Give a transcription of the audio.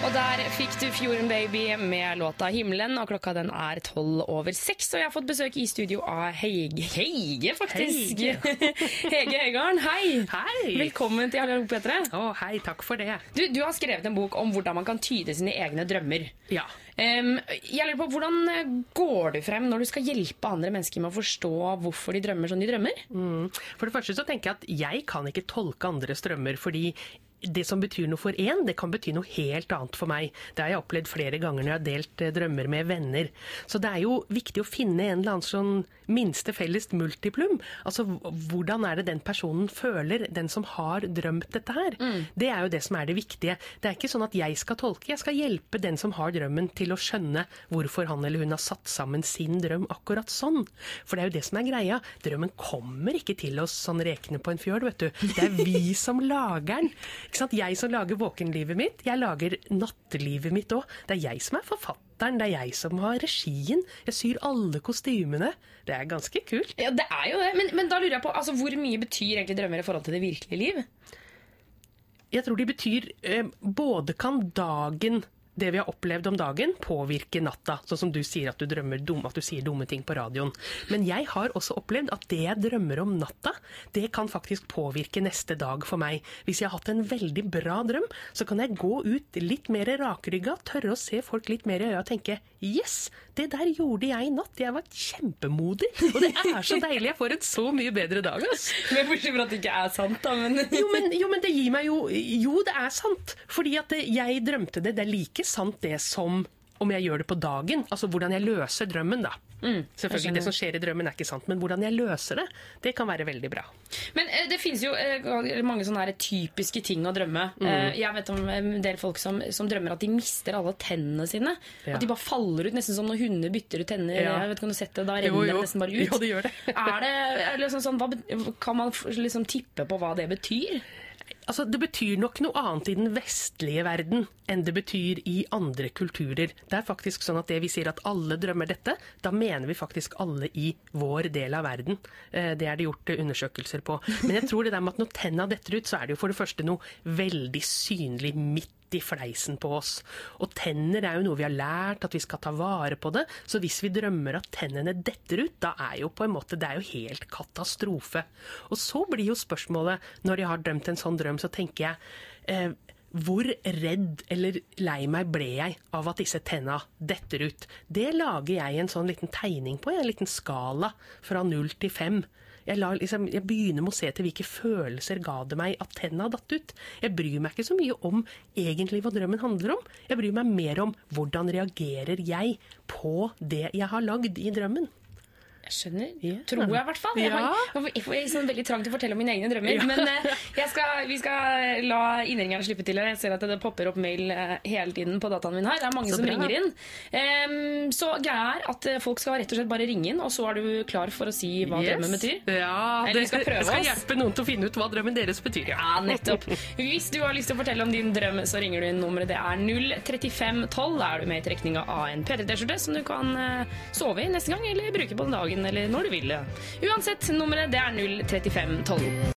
Og der fikk du Fjorden Baby med låta Himmelen, og klokka den er 6:12, og jeg har fått besøk i studio av Hege faktisk. Hege Øygarden, hei! Hei! Velkommen til Hallo Petre. Hei, takk for det. Du har skrevet en bok om hvordan man kan tyde sine egne drømmer. Ja. Jeg lurer på, hvordan går du frem når du skal hjelpe andre mennesker med å forstå hvorfor de drømmer som de drømmer? For det første så tenker jeg at jeg kan ikke tolke andres drømmer, fordi det som betyr noe for en, det kan bety noe helt annet for meg. Det har jeg opplevd flere ganger når jeg har delt drømmer med venner. Så det er jo viktig å finne en eller annen sånn minste felles multiplum. Altså, hvordan er det den personen føler, den som har drømt dette her? Det er jo det som er det viktige. Det er ikke sånn at jeg skal tolke, jeg skal hjelpe den som har drømmen til å skjønne hvorfor han eller hun har satt sammen sin drøm akkurat sånn. For det er jo det som er greia. Drømmen kommer ikke til oss sånn rekende på en fjøl, vet du. Det er vi som lager den. Ikke sant? Jeg som lager våkenlivet mitt, jeg lager nattelivet mitt også. Det er jeg som er forfatteren, det er jeg som har regien. Jeg syr alle kostymene. Det er ganske kult. Ja, det er jo det. Men da lurer jeg på, altså, hvor mye betyr egentlig drømmer i forhold til det virkelige liv? Jeg tror de betyr, både kan dagen, det vi har opplevd om dagen, påvirke natta. Sånn som du sier at du drømmer at du sier dumme ting på radioen. Men jeg har også opplevd at det jeg drømmer om natta, det kan faktisk påvirke neste dag for meg. Hvis jeg har hatt en veldig bra drøm, så kan jeg gå ut litt mer rakrygga, tørre å se folk litt mer i øya og tenke, yes, det der gjorde jeg i natt. Jeg var kjempemodig, og det er så deilig. Jeg får en så mye bedre dag, ass. Men bortsett fra at det ikke er sant, da. Men... Jo, men det gir meg jo, det er sant. Fordi at jeg drømte det. Det er like sant det som om jeg gjør det på dagen. Altså hvordan jeg løser drømmen, da. Selvfølgelig, det som skjer i drømmen er ikke sant, men hvordan jeg løser det, det kan være veldig bra. Men det finnes jo mange sånne her typiske ting å drømme. Jeg vet om en del folk som drømmer at de mister alle tennene sine. Ja. At de bare faller ut, nesten som når hunder bytter ut tenner. Ja. Jeg vet ikke om du har sett det, da renner det nesten bare ut. Jo, det gjør det. Er det liksom sånn, kan man liksom tippe på hva det betyr? Altså, det betyr nok noe annet i den vestlige verden enn det betyr i andre kulturer. Det er faktisk sånn at det vi sier at alle drømmer dette, da mener vi faktisk alle i vår del av verden. Det er det gjort undersøkelser på. Men jeg tror det der med at når tenna detter ut, så er det jo for det første noe veldig synlig midt i fleisen på oss. Og tenner er jo noe vi har lært at vi skal ta vare på det, så hvis vi drømmer at tennene detter ut, da er jo på en måte, det er jo helt katastrofe. Og så blir jo spørsmålet, når jeg har drømt en sånn drøm, så tenker jeg, hvor redd eller lei meg ble jeg av at disse tenna detter ut? Det lager jeg en sånn liten tegning på, en liten skala fra 0 til 5. Jeg begynner med å se til hvilke følelser ga det meg at tenna datt ut. Jeg bryr meg ikke så mye om egentlig hva drømmen handler om. Jeg bryr meg mer om hvordan reagerer jeg på det jeg har lagd i drømmen. Jeg skjønner, tror jeg i hvert fall. Jeg er sånn veldig trang til å fortelle om mine egne drømmer, men vi skal la innringerne slippe til. Jeg ser at det popper opp mail hele tiden på dataen min her. Det er mange som ringer inn. Så greia er at folk skal rett og slett bare ringe inn, og så er du klar for å si hva drømmen betyr. Ja, jeg skal hjelpe noen til å finne ut hva drømmen deres betyr. Ja, nettopp. Hvis du har lyst til å fortelle om din drøm, så ringer du inn nummeret. Det er 03512. Da er du med i trekning av en P3-T-skjorte som du kan sove i neste gang, eller bruke på den dagen, eller når du vil. Uansett, nummeret det er 03512.